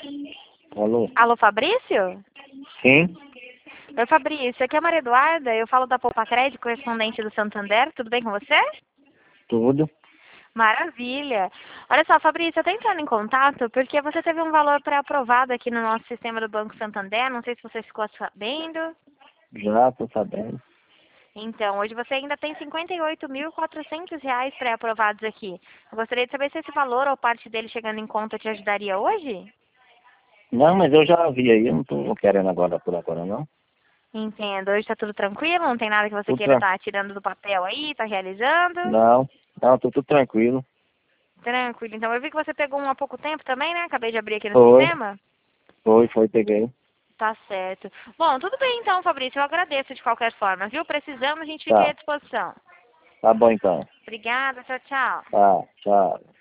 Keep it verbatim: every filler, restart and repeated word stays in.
Alô? Alô, Fabrício? Sim? Oi, Fabrício. Aqui é a Maria Eduarda. Eu falo da Poupa Crédito, correspondente do Santander. Tudo bem com você? Tudo? Maravilha. Olha só, Fabrício, eu tô entrando em contato porque você teve um valor pré-aprovado aqui no nosso sistema do Banco Santander. Não sei se você ficou sabendo. Já tô sabendo. Então, hoje você ainda tem cinquenta e oito mil e quatrocentos reais pré-aprovados aqui. Eu gostaria de saber se esse valor ou parte dele chegando em conta te ajudaria hoje? Não, mas eu já vi aí, eu não tô querendo agora por agora, não. Entendo. Hoje tá tudo tranquilo? Não tem nada que você Tudo queira tran... estar tirando do papel aí, tá realizando? Não, não, tô tudo tranquilo. Tranquilo. Então, eu vi que você pegou um há pouco tempo também, né? Acabei de abrir aqui no Foi, sistema. foi, foi, peguei. Tá certo. Bom, tudo bem então, Fabrício. Eu agradeço de qualquer forma, viu? Precisamos, a gente fica aí à Tá, disposição. tá bom então. Obrigada, tchau, tchau. Tá, tchau.